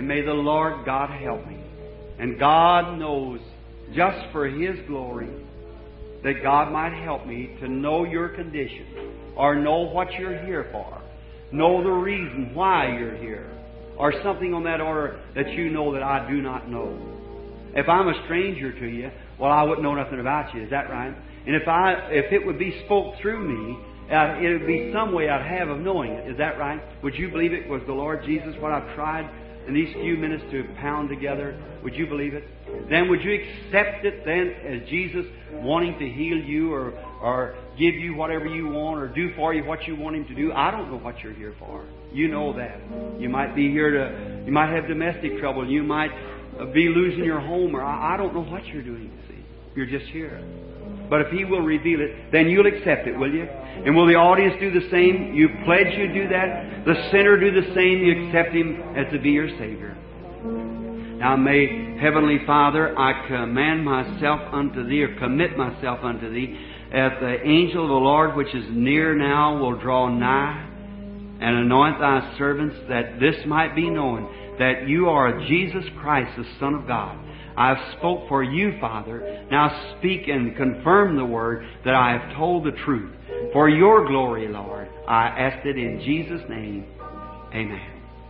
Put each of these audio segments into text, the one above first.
And may the Lord God help me. And God knows, just for His glory, that God might help me to know your condition, or know what you're here for, know the reason why you're here, or something on that order that you know that I do not know. If I'm a stranger to you, well, I wouldn't know nothing about you. Is that right? And if it would be spoke through me, it would be some way I'd have of knowing it. Is that right? Would you believe it was the Lord Jesus, what I've tried in these few minutes to pound together? Would you believe it? Then would you accept it then as Jesus wanting to heal you or give you whatever you want or do for you what you want Him to do? I don't know what you're here for. You know that. You might be here you might have domestic trouble. You might be losing your home, or I don't know what you're doing, you see. You're just here. But if He will reveal it, then you'll accept it, will you? And will the audience do the same? You pledge you do that. The sinner do the same. You accept Him as to be your Savior. Now may, Heavenly Father, I command myself unto Thee, or commit myself unto Thee, that the angel of the Lord which is near now will draw nigh and anoint Thy servants, that this might be known that You are Jesus Christ, the Son of God. I have spoke for You, Father. Now speak and confirm the word that I have told the truth. For Your glory, Lord, I ask it in Jesus' name. Amen.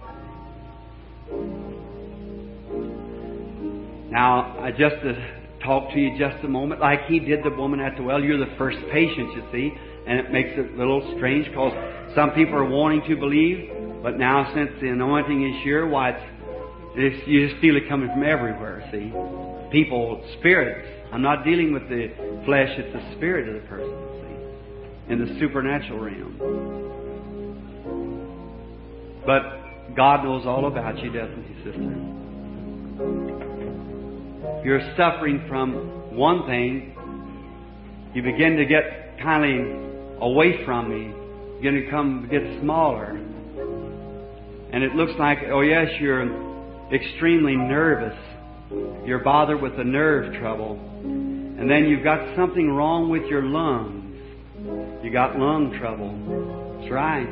Now, I just talk to you just a moment like He did the woman at the well. You're the first patient, you see, and it makes it a little strange because some people are wanting to believe, but now since the anointing is here, why you just feel it coming from everywhere, see. People, spirits. I'm not dealing with the flesh, it's the spirit of the person, see, in the supernatural realm. But God knows all about you, doesn't He, sister? You're suffering from one thing. You begin to get kind of away from me. You're going to get smaller. And it looks like, oh yes, you're extremely nervous. You're bothered with the nerve trouble. And then you've got something wrong with your lungs. You got lung trouble. That's right.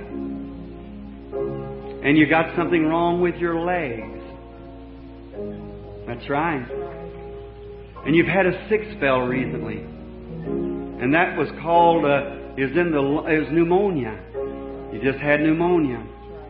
And you got something wrong with your legs. That's right. And you've had a sick spell recently. And that was called, it was pneumonia. You just had pneumonia.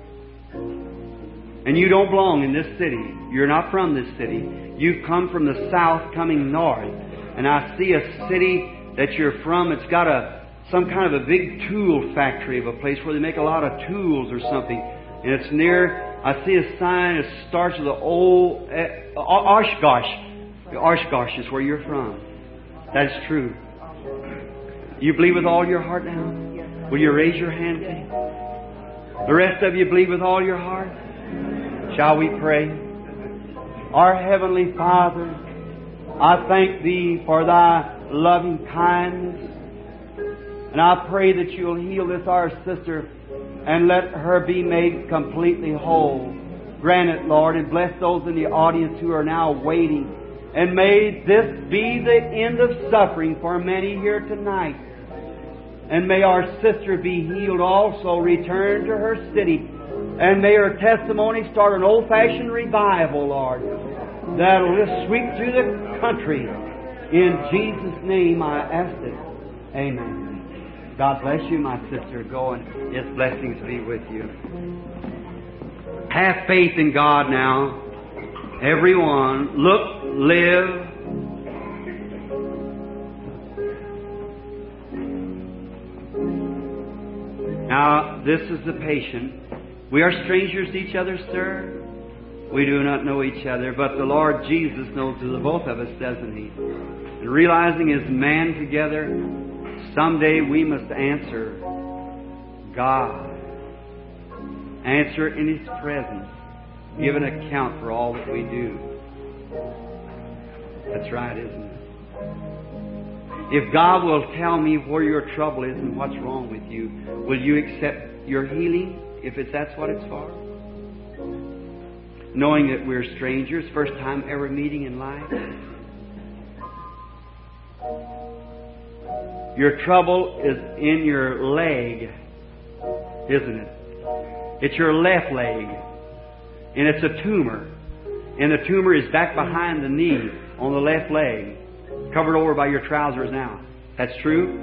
And you don't belong in this city. You're not from this city. You've come from the south coming north. And I see a city that you're from. It's got some kind of a big tool factory of a place where they make a lot of tools or something. And it's near, I see a sign that starts with the old Oshkosh. Oshkosh is where you're from. That's true. You believe with all your heart now? Will you raise your hand? The rest of you believe with all your heart? Shall we pray? Our Heavenly Father, I thank Thee for Thy loving kindness. And I pray that You'll heal this our sister and let her be made completely whole. Grant it, Lord, and bless those in the audience who are now waiting. And may this be the end of suffering for many here tonight. And may our sister be healed also, return to her city. And may her testimony start an old-fashioned revival, Lord, that'll just sweep through the country. In Jesus' name I ask it. Amen. God bless you, my sister. Go and His blessings be with you. Have faith in God now. Everyone, look, live. Now, this is the patient. We are strangers to each other, sir. We do not know each other, but the Lord Jesus knows the both of us, doesn't He? And realizing as man together, someday we must answer God. Answer in His presence. Give an account for all that we do. That's right, isn't it? If God will tell me where your trouble is and what's wrong with you, will you accept your healing if that's what it's for? Knowing that we're strangers, first time ever meeting in life. Your trouble is in your leg, isn't it? It's your left leg. And it's a tumor. And the tumor is back behind the knee on the left leg, covered over by your trousers now. That's true?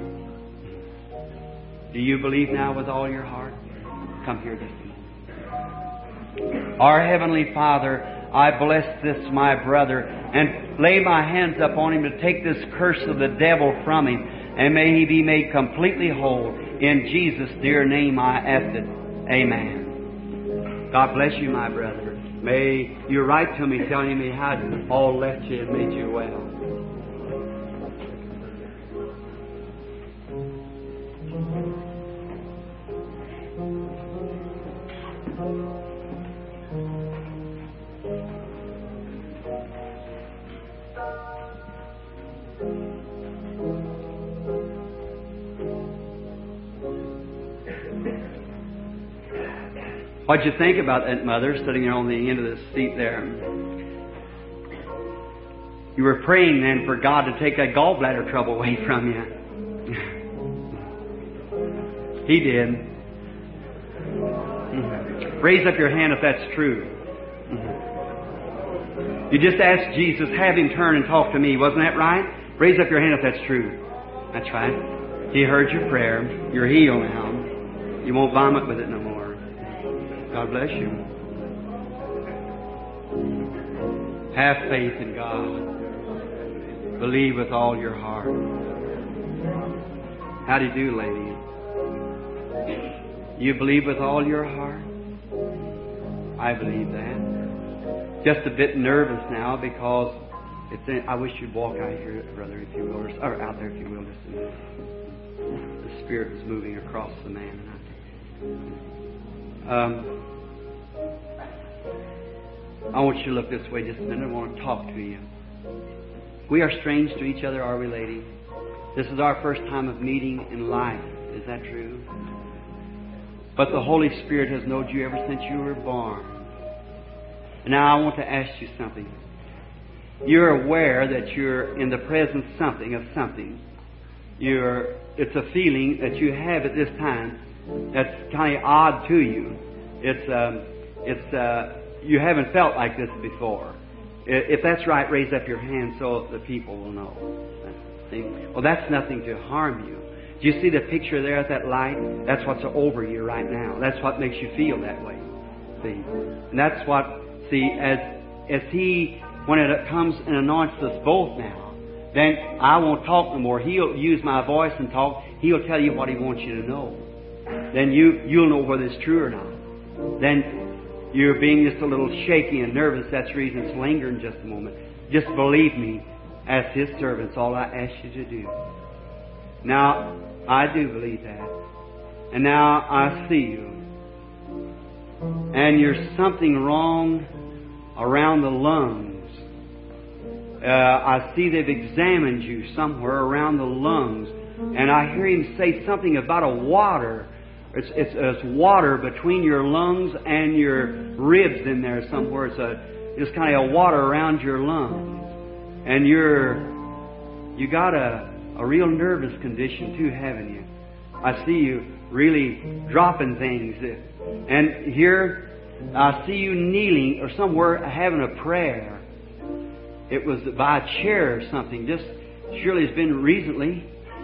Do you believe now with all your heart? Come here just a moment. Our Heavenly Father, I bless this my brother and lay my hands upon him to take this curse of the devil from him, and may he be made completely whole. In Jesus' dear name I ask it. Amen. God bless you, my brother. May you write to me telling me how all left you and made you well. What'd you think about that, Mother, sitting there on the end of the seat there? You were praying then for God to take that gallbladder trouble away from you. He did. Raise up your hand if that's true. You just asked Jesus, have Him turn and talk to me. Wasn't that right? Raise up your hand if that's true. That's right. He heard your prayer. You're healed now. You won't vomit with it no more. God bless you. Have faith in God. Believe with all your heart. How do you do, lady? You believe with all your heart? I believe that. Just a bit nervous now because I wish you'd walk out here, brother, if you will, or out there if you will, just a minute. The Spirit is moving across the man. I want you to look this way just a minute. I want to talk to you. We are strange to each other, are we, lady? This is our first time of meeting in life. Is that true? But the Holy Spirit has known you ever since you were born. And now I want to ask you something. You're aware that you're in the presence of something. It's a feeling that you have at this time that's kind of odd to you. You haven't felt like this before. If that's right, raise up your hand so the people will know. See? Well, that's nothing to harm you. Do you see the picture there at that light? That's what's over you right now. That's what makes you feel that way. See? And that's what, as He, when it comes and anoints us both now, then I won't talk no more. He'll use my voice and talk. He'll tell you what He wants you to know. Then you'll know whether it's true or not. Then you're being just a little shaky and nervous. That's the reason it's lingering just a moment. Just believe me, as His servants, all I ask you to do. Now, I do believe that. And now I see you. And there's something wrong around the lungs. I see they've examined you somewhere around the lungs. And I hear Him say something about a water. It's water between your lungs and your ribs in there somewhere. It's kind of a water around your lungs. And you got a real nervous condition too, haven't you? I see you really dropping things. And here, I see you kneeling or somewhere having a prayer. It was by a chair or something. Just surely it's been recently.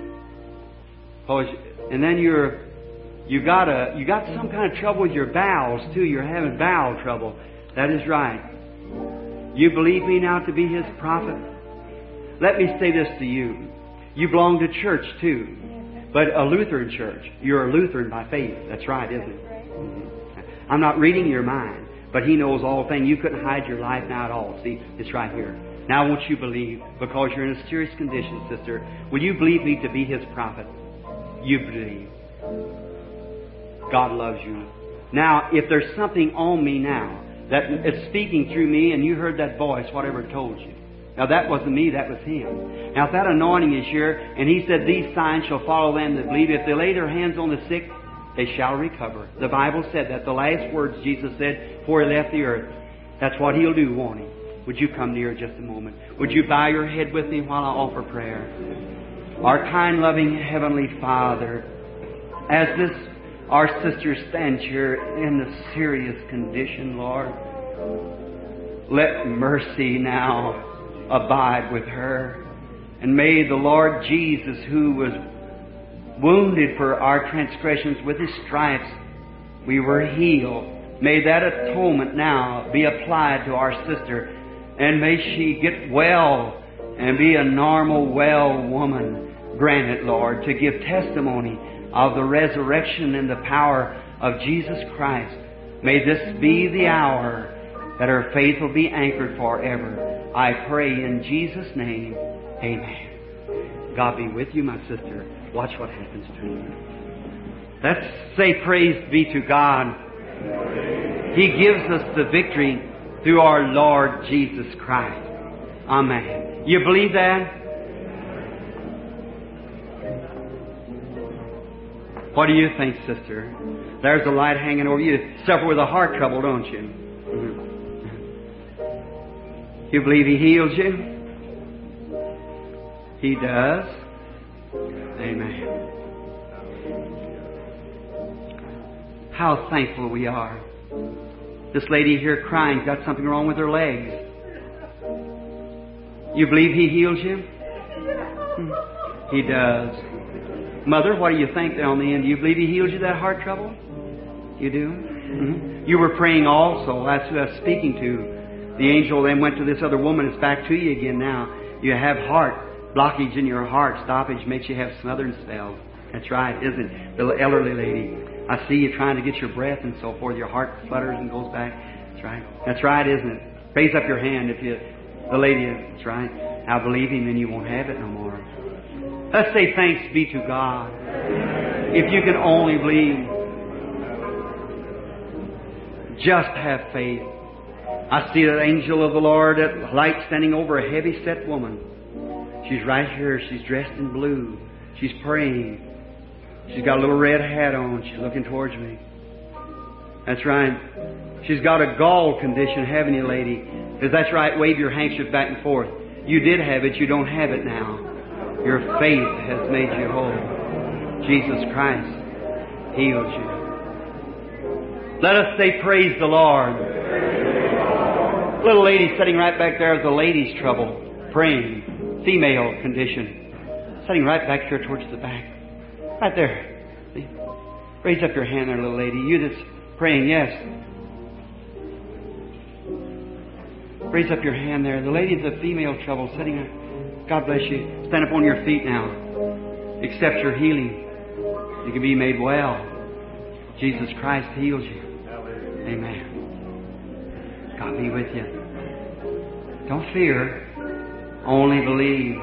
And then you got some kind of trouble with your bowels too. You're having bowel trouble. That is right. You believe me now to be His prophet? Let me say this to you. You belong to church too, but a Lutheran church. You're a Lutheran by faith. That's right, isn't it? Mm-hmm. I'm not reading your mind, but He knows all things. You couldn't hide your life now at all. See, it's right here. Now I want you to believe, because you're in a serious condition, sister. Will you believe me to be His prophet? You believe. God loves you. Now, if there's something on me now that is speaking through me, and you heard that voice, whatever it told you. Now, that wasn't me, that was Him. Now, if that anointing is here, and He said, these signs shall follow them that believe. If they lay their hands on the sick, they shall recover. The Bible said that. The last words Jesus said before He left the earth. That's what He'll do, won't He? Would you come near just a moment? Would you bow your head with me while I offer prayer? Our kind, loving Heavenly Father, as our sister stands here in a serious condition, Lord, let mercy now abide with her. And may the Lord Jesus, who was wounded for our transgressions, with His stripes we were healed, may that atonement now be applied to our sister, and may she get well and be a normal, well woman. Grant it, Lord, to give testimony of the resurrection and the power of Jesus Christ. May this be the hour that her faith will be anchored forever. I pray in Jesus' name, amen. God be with you, my sister. Watch what happens to you. Let's say praise be to God. He gives us the victory through our Lord Jesus Christ. Amen. You believe that? What do you think, sister? There's the light hanging over you. You suffer with a heart trouble, don't you? You believe He heals you? He does. Amen. How thankful we are. This lady here crying, got something wrong with her legs. You believe He heals you? He does. Mother, what do you think down the end? Do you believe He heals you that heart trouble? You do? Mm-hmm. You were praying also. That's who I was speaking to. The angel then went to this other woman. It's back to you again now. You have heart blockage in your heart. Stoppage makes you have smothering spells. That's right, isn't it? The elderly lady. I see you trying to get your breath and so forth. Your heart flutters and goes back. That's right. That's right, isn't it? Raise up your hand if you... The lady, that's right. Now believe Him and you won't have it no more. Let's say thanks be to God. If you can only believe, just have faith. I see that angel of the Lord at light standing over a heavy-set woman. She's right here. She's dressed in blue. She's praying. She's got a little red hat on. She's looking towards me. That's right. She's got a gall condition, haven't you, lady? If that's right, wave your handkerchief back and forth. You did have it. You don't have it now. Your faith has made you whole. Jesus Christ healed you. Let us say, praise the Lord. Little lady sitting right back there with the ladies' trouble, praying, female condition, sitting right back here towards the back. Right there. See? Raise up your hand there, little lady. You that's praying, yes. Raise up your hand there. The lady with the female trouble sitting there. God bless you. Stand up on your feet now. Accept your healing. You can be made well. Jesus Christ heals you. Amen. God be with you. Don't fear. Only believe.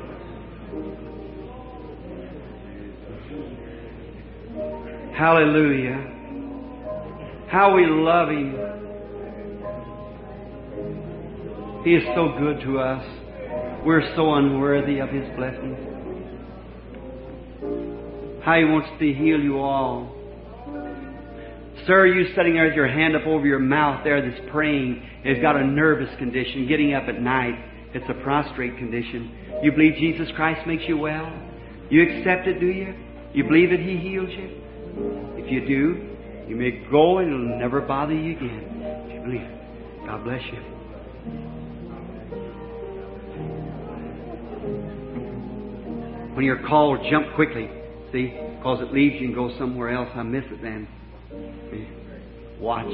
Hallelujah. How we love Him. He is so good to us. We're so unworthy of His blessings. How He wants to heal you all. Sir, you sitting there with your hand up over your mouth there that's praying, has got a nervous condition, getting up at night. It's a prostrate condition. You believe Jesus Christ makes you well? You accept it, do you? You believe that He heals you? If you do, you may go and it'll never bother you again. If you believe it. God bless you. When you're called, jump quickly. See? Because it leaves you and goes somewhere else. I miss it then. See? Watch.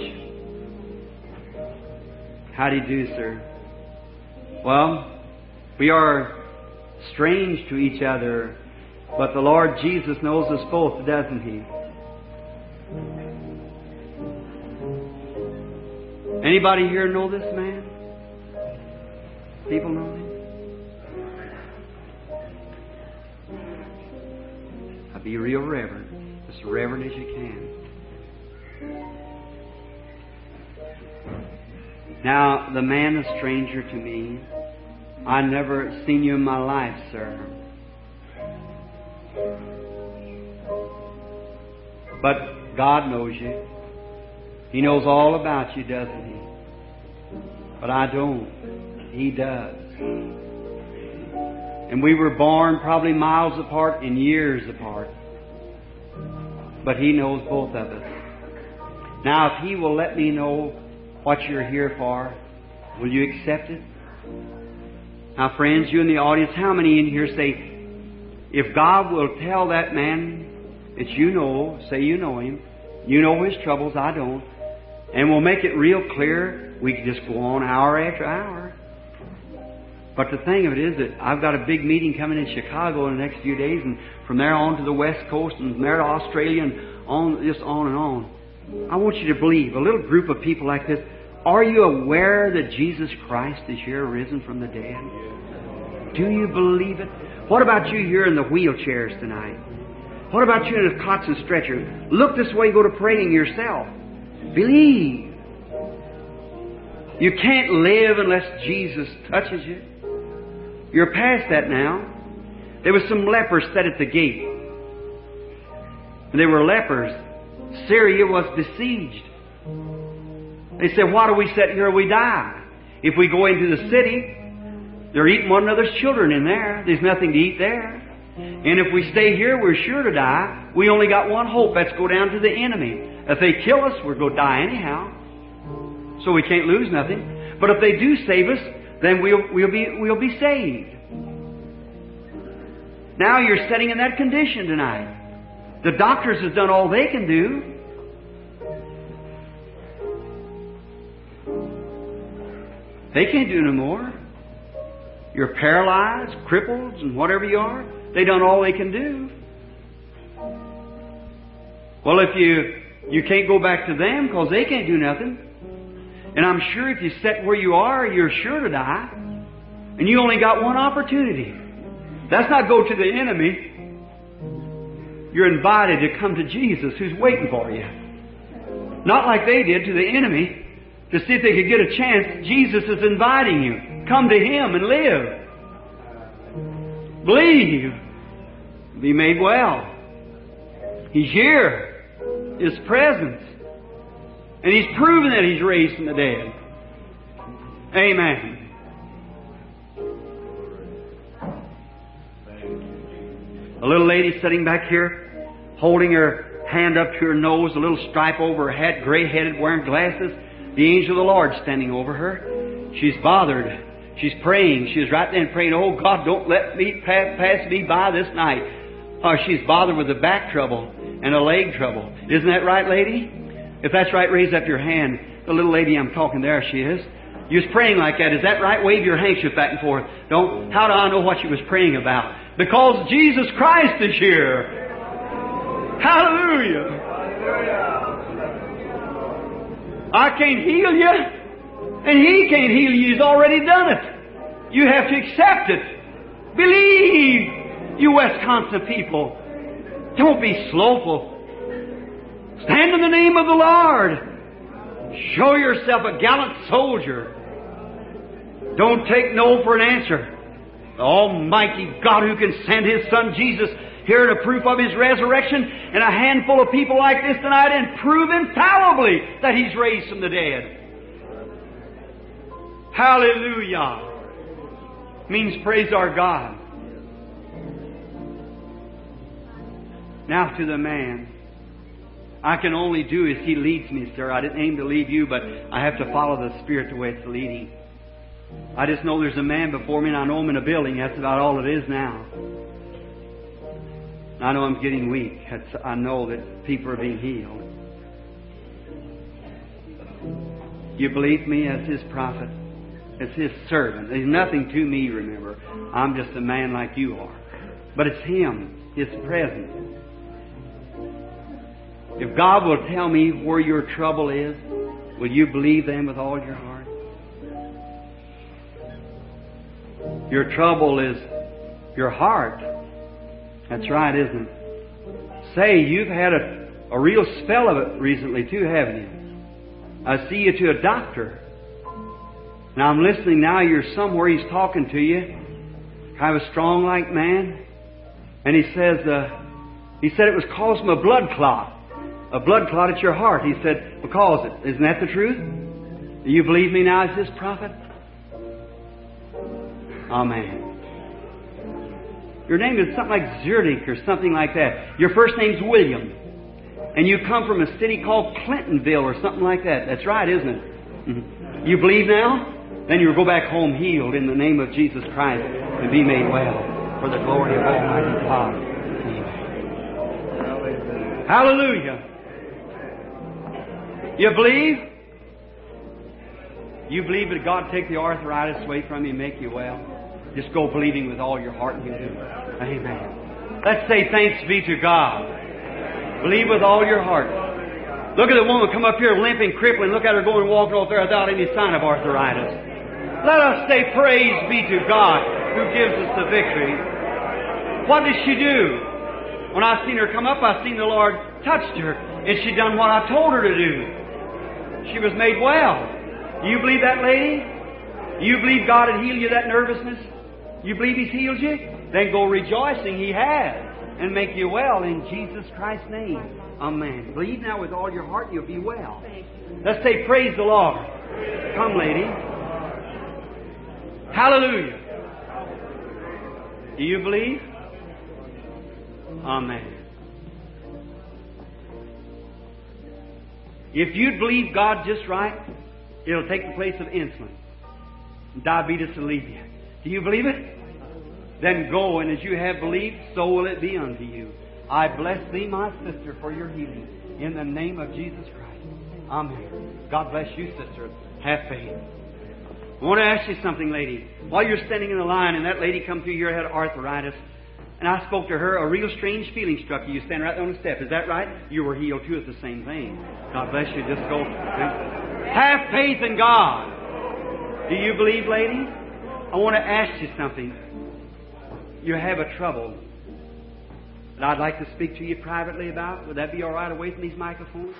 How do you do, sir? Well, we are strange to each other, but the Lord Jesus knows us both, doesn't He? Anybody here know this man? People know him? Be real reverent. As reverent as you can. Now, the man is a stranger to me. I never seen you in my life, sir. But God knows you. He knows all about you, doesn't He? But I don't. He does. And we were born probably miles apart and years apart. But He knows both of us. Now, if He will let me know what you're here for, Will you accept it? Now, friends, you in the audience, how many in here say, if God will tell that man that you know, say you know him, you know his troubles, I don't, and we'll make it real clear, we can just go on hour after hour. But the thing of it is that I've got a big meeting coming in Chicago in the next few days, and from there on to the West Coast, and from there to Australia, and on, just on and on. I want you to believe, a little group of people like this, are you aware that Jesus Christ is here risen from the dead? Do you believe it? What about you here in the wheelchairs tonight? What about you in the cots and stretchers? Look this way, go to praying yourself. Believe. You can't live unless Jesus touches you. You're past that now. There was some lepers set at the gate. They were lepers. Syria was besieged. They said, why do we sit here we die? If we go into the city, they're eating one another's children in there. There's nothing to eat there. And if we stay here, we're sure to die. We only got one hope. That's go down to the enemy. If they kill us, we're going to die anyhow. So we can't lose nothing. But if they do save us, then we'll be saved. Now you're sitting in that condition tonight. The doctors have done all they can do. They can't do no more. You're paralyzed, crippled, and whatever you are. They've done all they can do. Well, if you can't go back to them because they can't do nothing. And I'm sure if you sit where you are, you're sure to die. And you only got one opportunity. That's not go to the enemy. You're invited to come to Jesus who's waiting for you. Not like they did to the enemy to see if they could get a chance. Jesus is inviting you. Come to Him and live. Believe. Be made well. He's here. His presence. And He's proven that He's raised from the dead. Amen. A little lady sitting back here, holding her hand up to her nose, a little stripe over her head, gray-headed, wearing glasses. The angel of the Lord standing over her. She's bothered. She's praying. She's right there praying, oh God, don't let me pass me by this night. She's bothered with a back trouble and a leg trouble. Isn't that right, lady? If that's right, raise up your hand. The little lady I'm talking, there she is. You was praying like that. Is that right? Wave your handkerchief back and forth. How do I know what she was praying about? Because Jesus Christ is here. Hallelujah. I can't heal you, and He can't heal you. He's already done it. You have to accept it. Believe, you Wisconsin people. Don't be slowful. Stand in the name of the Lord. Show yourself a gallant soldier. Don't take no for an answer. The Almighty God who can send His Son Jesus here to proof of His resurrection, and a handful of people like this tonight, and prove infallibly that He's raised from the dead. Hallelujah. Means praise our God. Now to the man. I can only do as He leads me, sir. I didn't aim to lead you, but I have to follow the Spirit the way it's leading. I just know there's a man before me, and I know him in a building. That's about all it is now. I know I'm getting weak. I know that people are being healed. You believe me as His prophet, as His servant. There's nothing to me, remember. I'm just a man like you are. But it's Him, His presence. If God will tell me where your trouble is, will you believe them with all your heart? Your trouble is your heart. That's right, isn't it? Say, you've had a real spell of it recently too, haven't you? I see you to a doctor. Now I'm listening now, you're somewhere, he's talking to you. Kind of a strong-like man. And he said it was causing a blood clot. A blood clot at your heart. He said, because it. Isn't that the truth? Do you believe me now as His prophet? Amen. Your name is something like Zerdik or something like that. Your first name's William. And you come from a city called Clintonville or something like that. That's right, isn't it? You believe now? Then you'll go back home healed in the name of Jesus Christ and be made well for the glory of Almighty God. Amen. Hallelujah. You believe? You believe that God take the arthritis away from you and make you well? Just go believing with all your heart and you do. Amen. Let's say thanks be to God. Believe with all your heart. Look at the woman come up here limping, crippling. Look at her going walking out there without any sign of arthritis. Let us say praise be to God who gives us the victory. What did she do? When I seen her come up, I seen the Lord touched her, and she done what I told her to do. She was made well. Do you believe that, lady? You believe God had healed you that nervousness? You believe He's healed you? Then go rejoicing He has, and make you well in Jesus Christ's name. Amen. Believe now with all your heart, you'll be well. Let's say praise the Lord. Come, lady. Hallelujah. Do you believe? Amen. If you believe God just right, it'll take the place of insulin. Diabetes will leave you. Do you believe it? Then go, and as you have believed, so will it be unto you. I bless thee, my sister, for your healing. In the name of Jesus Christ. Amen. God bless you, sister. Have faith. I want to ask you something, lady. While you're standing in the line and that lady come through here had arthritis, and I spoke to her, a real strange feeling struck you. You stand right there on the step. Is that right? You were healed too at the same thing. God bless you. Just go. Have faith in God. Do you believe, lady? I want to ask you something. You have a trouble that I'd like to speak to you privately about. Would that be all right away from these microphones?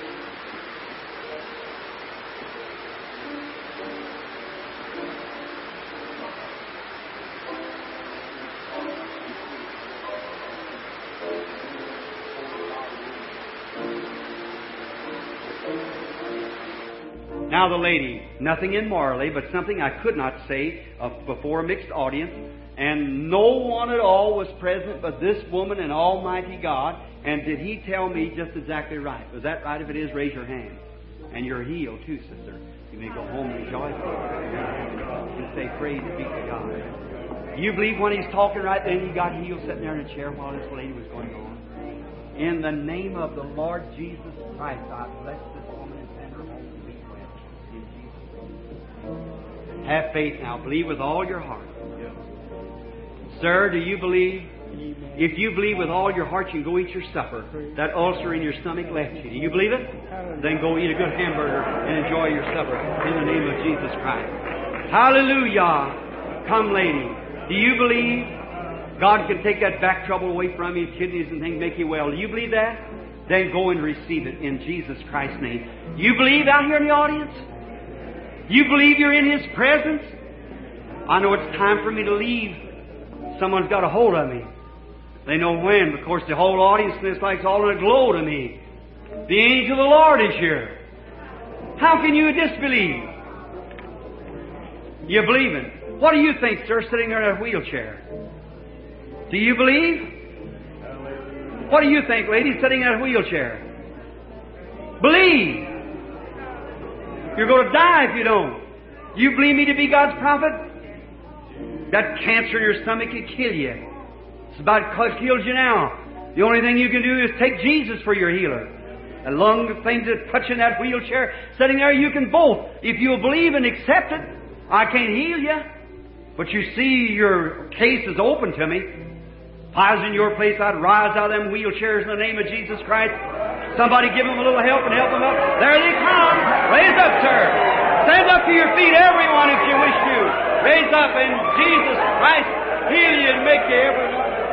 Now the lady, nothing immorally, but something I could not say before a mixed audience, and no one at all was present but this woman and Almighty God, and did He tell me just exactly right? Was that right? If it is, raise your hand. And you're healed too, sister. You may go home rejoicing. And say, praise be to God. You believe when He's talking right then, you got healed sitting there in a chair while this lady was going on? In the name of the Lord Jesus Christ, I bless this woman and send her home to be well. In Jesus' name. Have faith now. Believe with all your heart. Sir, do you believe? If you believe with all your heart, you can go eat your supper. That ulcer in your stomach left you. Do you believe it? Then go eat a good hamburger and enjoy your supper in the name of Jesus Christ. Hallelujah. Come, lady. Do you believe God can take that back trouble away from you, kidneys and things, make you well? Do you believe that? Then go and receive it in Jesus Christ's name. You believe out here in the audience? You believe you're in His presence? I know it's time for me to leave. Someone's got a hold of me. They know when. Of course, the whole audience is like all in a glow to me. The angel of the Lord is here. How can you disbelieve? You believe it. What do you think, sir, sitting there in a wheelchair? Do you believe? What do you think, lady, sitting in a wheelchair? Believe. You're going to die if you don't. You believe me to be God's prophet? That cancer in your stomach can kill you. It's about kills you now. The only thing you can do is take Jesus for your healer. The lung things that touch in that wheelchair, sitting there, you can both. If you'll believe and accept it, I can't heal you. But you see, your case is open to me. If I was in your place, I'd rise out of them wheelchairs in the name of Jesus Christ. Somebody give them a little help and help them up. There they come. Raise up, sir. Stand up to your feet, everyone, if you wish to. Raise up, and Jesus Christ heal you and make you everyone.